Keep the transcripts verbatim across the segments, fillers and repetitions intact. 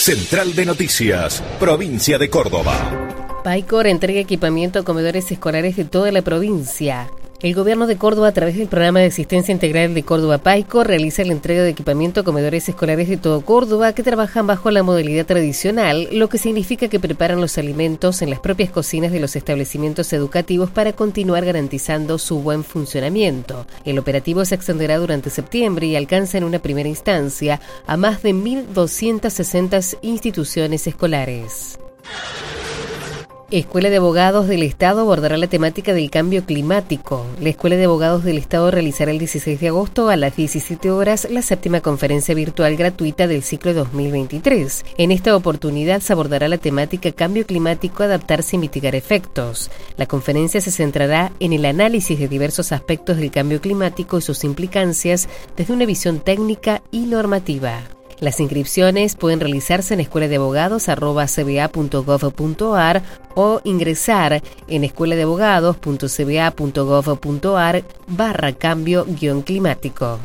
Central de Noticias, provincia de Córdoba. Paicor entrega equipamiento a comedores escolares de toda la provincia. El gobierno de Córdoba, a través del programa de asistencia integral de Córdoba Paicor, realiza la entrega de equipamiento a comedores escolares de todo Córdoba que trabajan bajo la modalidad tradicional, lo que significa que preparan los alimentos en las propias cocinas de los establecimientos educativos para continuar garantizando su buen funcionamiento. El operativo se extenderá durante septiembre y alcanza en una primera instancia a más de mil doscientas sesenta instituciones escolares. Escuela de Abogados del Estado abordará la temática del cambio climático. La Escuela de Abogados del Estado realizará el dieciséis de agosto a las diecisiete horas la séptima conferencia virtual gratuita del ciclo dos mil veintitrés. En esta oportunidad se abordará la temática cambio climático, adaptarse y mitigar efectos. La conferencia se centrará en el análisis de diversos aspectos del cambio climático y sus implicancias desde una visión técnica y normativa. Las inscripciones pueden realizarse en escuela de abogados arroba c b a punto gov punto a r o ingresar en escuela de abogados punto c b a punto gov punto a r barra cambio guión climático.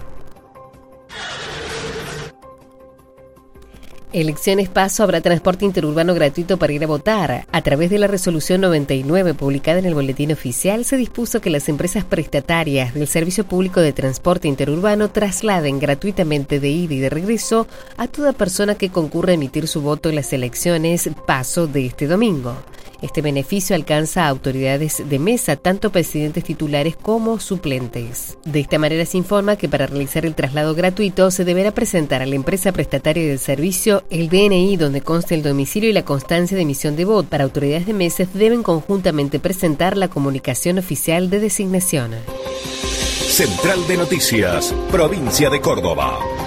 Elecciones Paso habrá transporte interurbano gratuito para ir a votar. A través de la resolución noventa y nueve publicada en el Boletín Oficial, se dispuso que las empresas prestatarias del Servicio Público de Transporte Interurbano trasladen gratuitamente de ida y de regreso a toda persona que concurra a emitir su voto en las elecciones Paso de este domingo. Este beneficio alcanza a autoridades de mesa, tanto presidentes titulares como suplentes. De esta manera se informa que para realizar el traslado gratuito se deberá presentar a la empresa prestataria del servicio el D N I donde conste el domicilio y la constancia de emisión de voto. Para autoridades de mesa deben conjuntamente presentar la comunicación oficial de designación. Central de Noticias, provincia de Córdoba.